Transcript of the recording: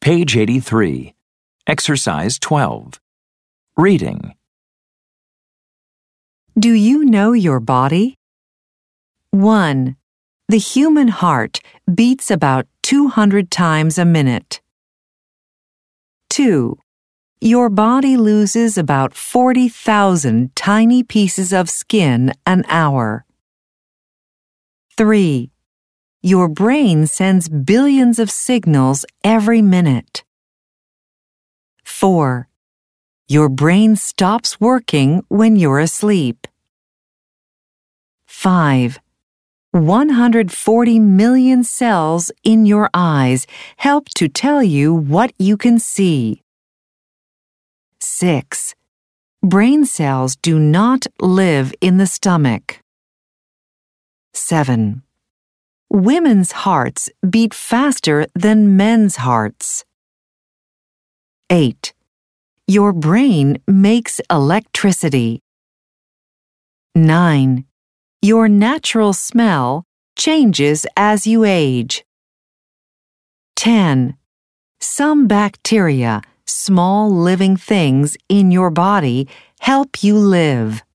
Page 83. Exercise 12. Reading. Do you know your body? 1. The human heart beats about 200 times a minute. 2. Your body loses about 40,000 tiny pieces of skin an hour. 3. Your brain sends billions of signals every minute. 4. Your brain stops working when you're asleep. 5. 140 million cells in your eyes help to tell you what you can see. 6. Brain cells do not live in the stomach. 7. Women's hearts beat faster than men's hearts. 8. Your brain makes electricity. 9. Your natural smell changes as you age. 10. Some bacteria, small living things in your body, help you live.